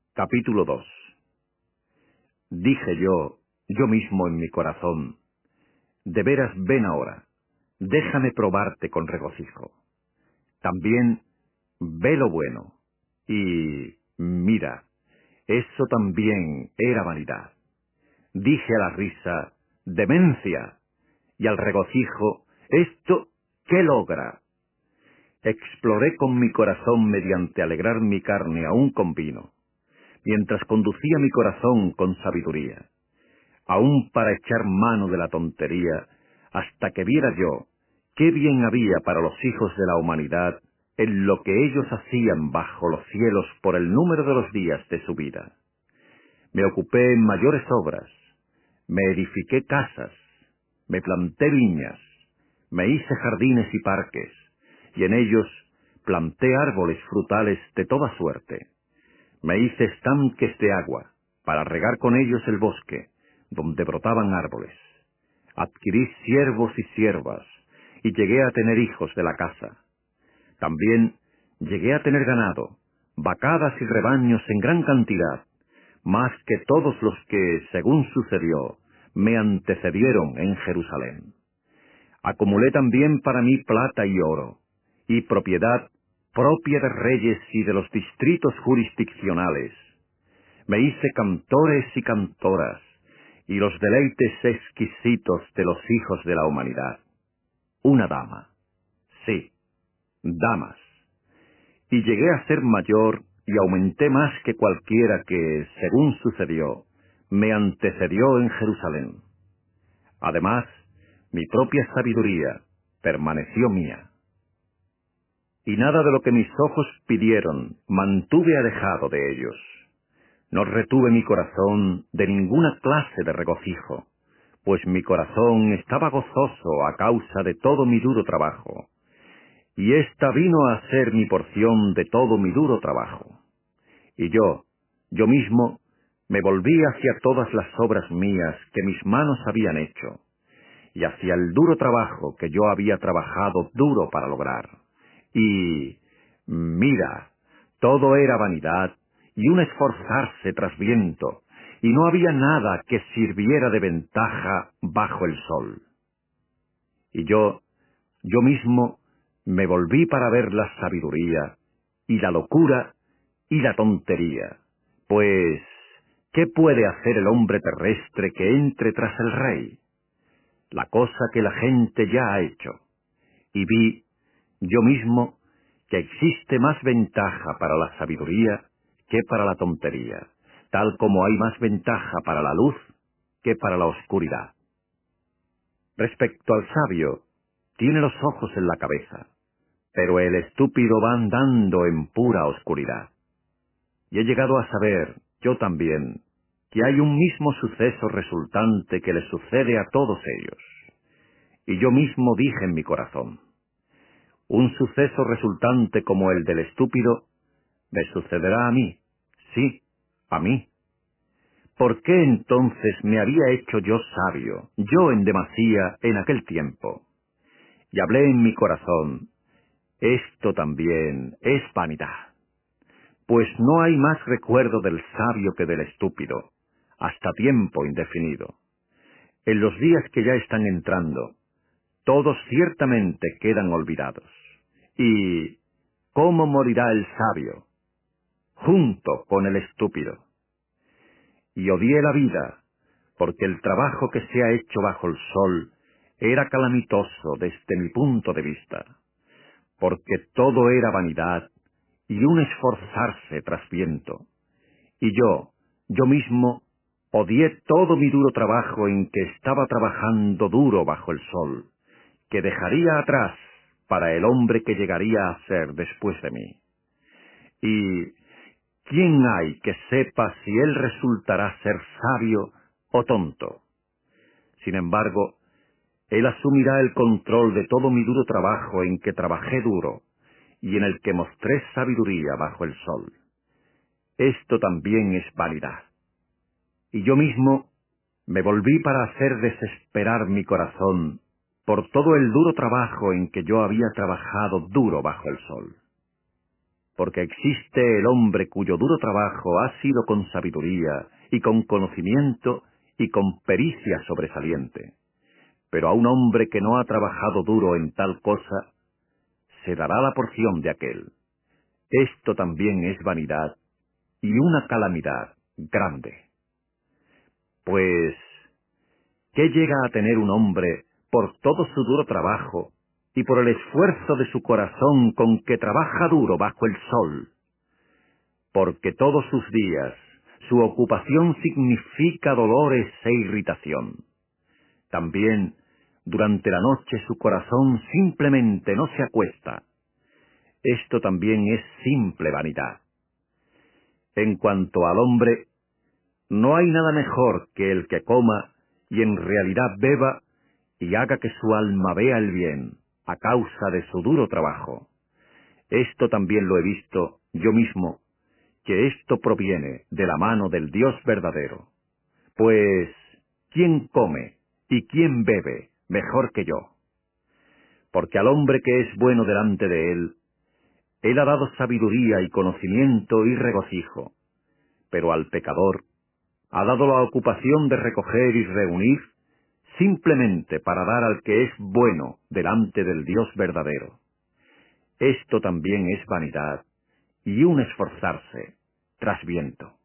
Capítulo 2. Dije yo mismo en mi corazón, de veras ven ahora, déjame probarte con regocijo. También ve lo bueno, y mira, eso también era vanidad. Dije a la risa, demencia, y al regocijo, ¿esto qué logra? Exploré con mi corazón mediante alegrar mi carne aún con vino, mientras conducía mi corazón con sabiduría, aún para echar mano de la tontería, hasta que viera yo qué bien había para los hijos de la humanidad en lo que ellos hacían bajo los cielos por el número de los días de su vida. Me ocupé en mayores obras, me edifiqué casas, me planté viñas, me hice jardines y parques, y en ellos planté árboles frutales de toda suerte. Me hice estanques de agua, para regar con ellos el bosque, donde brotaban árboles. Adquirí siervos y siervas, y llegué a tener hijos de la casa. También llegué a tener ganado, vacadas y rebaños en gran cantidad, más que todos los que, según sucedió, me antecedieron en Jerusalén. Acumulé también para mí plata y oro, y propiedad propia de reyes y de los distritos jurisdiccionales. Me hice cantores y cantoras, y los deleites exquisitos de los hijos de la humanidad. Una dama. Sí, damas. Y llegué a ser mayor y aumenté más que cualquiera que, según sucedió, me antecedió en Jerusalén. Además, mi propia sabiduría permaneció mía. Y nada de lo que mis ojos pidieron mantuve alejado de ellos. No retuve mi corazón de ninguna clase de regocijo, pues mi corazón estaba gozoso a causa de todo mi duro trabajo, y ésta vino a ser mi porción de todo mi duro trabajo. Y yo mismo, me volví hacia todas las obras mías que mis manos habían hecho, y hacia el duro trabajo que yo había trabajado duro para lograr. Y, mira, todo era vanidad y un esforzarse tras viento, y no había nada que sirviera de ventaja bajo el sol. Y yo mismo, me volví para ver la sabiduría, y la locura, y la tontería. Pues, ¿qué puede hacer el hombre terrestre que entre tras el rey? La cosa que la gente ya ha hecho. Y vi, yo mismo, que existe más ventaja para la sabiduría que para la tontería, tal como hay más ventaja para la luz que para la oscuridad. Respecto al sabio, tiene los ojos en la cabeza, pero el estúpido va andando en pura oscuridad. Y he llegado a saber, yo también, que hay un mismo suceso resultante que le sucede a todos ellos. Y yo mismo dije en mi corazón, un suceso resultante como el del estúpido me sucederá a mí, sí, a mí. ¿Por qué entonces me había hecho yo sabio, yo en demasía, en aquel tiempo? Y hablé en mi corazón, esto también es vanidad, pues no hay más recuerdo del sabio que del estúpido, hasta tiempo indefinido. En los días que ya están entrando, todos ciertamente quedan olvidados. ¿Y cómo morirá el sabio? Junto con el estúpido. Y odié la vida, porque el trabajo que se ha hecho bajo el sol era calamitoso desde mi punto de vista, porque todo era vanidad y un esforzarse tras viento. Y yo mismo, odié todo mi duro trabajo en que estaba trabajando duro bajo el sol, que dejaría atrás para el hombre que llegaría a ser después de mí. Y ¿quién hay que sepa si él resultará ser sabio o tonto? Sin embargo, él asumirá el control de todo mi duro trabajo en que trabajé duro y en el que mostré sabiduría bajo el sol. Esto también es vanidad. Y yo mismo me volví para hacer desesperar mi corazón por todo el duro trabajo en que yo había trabajado duro bajo el sol. porque existe el hombre cuyo duro trabajo ha sido con sabiduría y con conocimiento y con pericia sobresaliente. Pero a un hombre que no ha trabajado duro en tal cosa, se dará la porción de aquel. Esto también es vanidad y una calamidad grande. Pues, ¿qué llega a tener un hombre por todo su duro trabajo y por el esfuerzo de su corazón con que trabaja duro bajo el sol? Porque todos sus días su ocupación significa dolores e irritación. También, durante la noche su corazón simplemente no se acuesta. Esto también es simple vanidad. En cuanto al hombre, no hay nada mejor que el que coma y en realidad beba y haga que su alma vea el bien a causa de su duro trabajo. Esto también lo he visto yo mismo, que esto proviene de la mano del Dios verdadero. Pues, ¿quién come y quién bebe mejor que yo? Porque al hombre que es bueno delante de él ha dado sabiduría y conocimiento y regocijo, pero al pecador ha dado la ocupación de recoger y reunir simplemente para dar al que es bueno delante del Dios verdadero. Esto también es vanidad y un esforzarse tras viento.